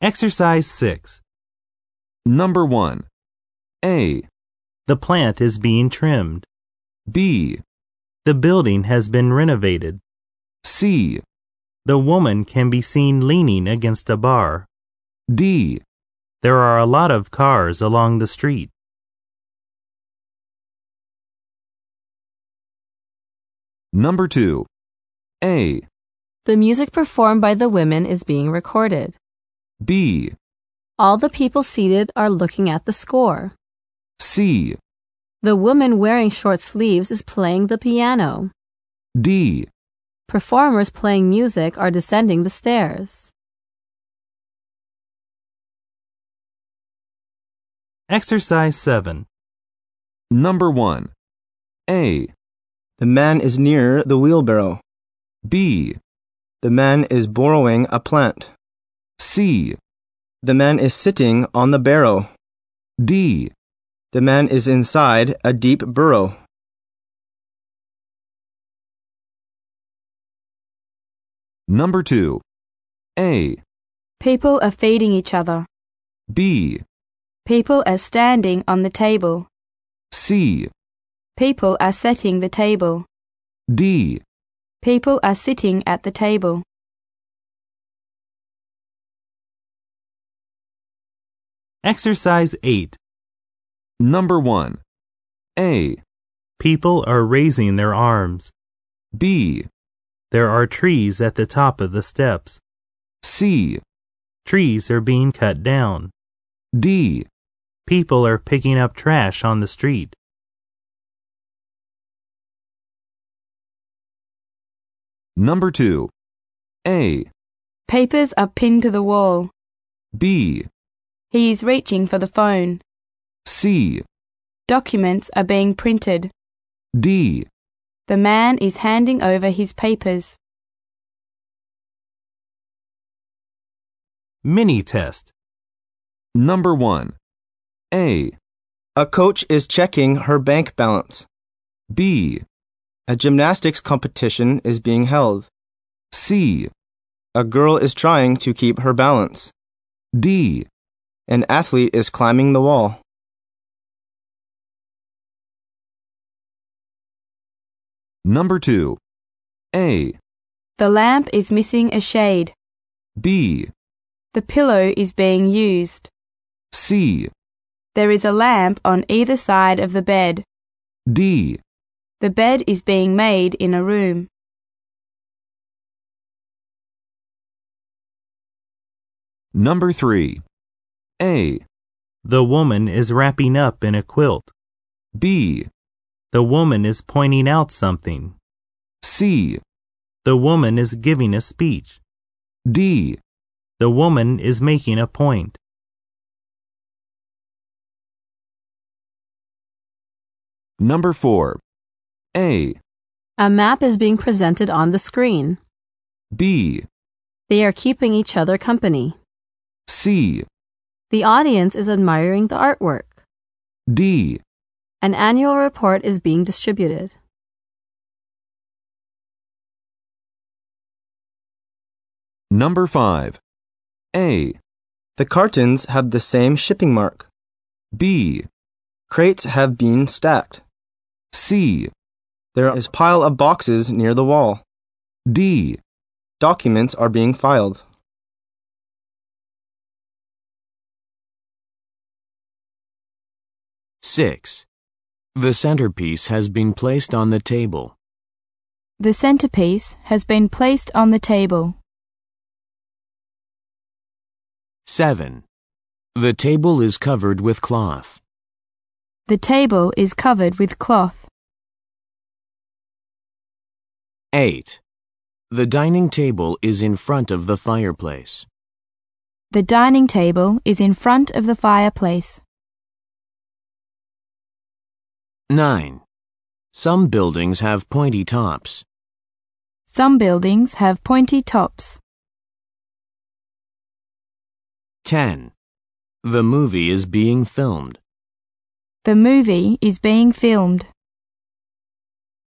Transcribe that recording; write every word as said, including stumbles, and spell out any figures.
Exercise six. Number one. A. The plant is being trimmed. B. The building has been renovated. C. The woman can be seen leaning against a bar. D. There are a lot of cars along the street. Number two. A. The music performed by the women is being recorded. B. All the people seated are looking at the score. C. The woman wearing short sleeves is playing the piano. D. Performers playing music are descending the stairs. Exercise seven. Number one. A. The man is near the wheelbarrow. B. The man is borrowing a plant. C. The man is sitting on the barrow. D. The man is inside a deep burrow. Number two. A. People are feeding each other. B. People are standing on the table. C. People are setting the table. D. People are sitting at the table. Exercise eight. Number one. A. People are raising their arms. B. There are trees at the top of the steps. C. Trees are being cut down. D. People are picking up trash on the street. Number two. A. Papers are pinned to the wall. B. He is reaching for the phone. C. Documents are being printed. D. The man is handing over his papers. Mini test. Number one. A. A coach is checking her bank balance. B. A gymnastics competition is being held. C. A girl is trying to keep her balance. D. An athlete is climbing the wall. Number two. A. The lamp is missing a shade. B. The pillow is being used. C. There is a lamp on either side of the bed. D. The bed is being made in a room. Number three. A. The woman is wrapping up in a quilt. B. The woman is pointing out something. C. The woman is giving a speech. D. The woman is making a point. Number four. A. A map is being presented on the screen. B. They are keeping each other company. C. The audience is admiring the artwork. D. An annual report is being distributed. Number five. A. The cartons have the same shipping mark. B. Crates have been stacked. C. There is a pile of boxes near the wall. D. Documents are being filed. Six. The centerpiece has been placed on the table. The centerpiece has been placed on the table. Seven. The table is covered with cloth. The table is covered with cloth. Eight. The dining table is in front of the fireplace. The dining table is in front of the fireplace. Nine. Some buildings have pointy tops. Some buildings have pointy tops. Ten. The movie is being filmed. The movie is being filmed.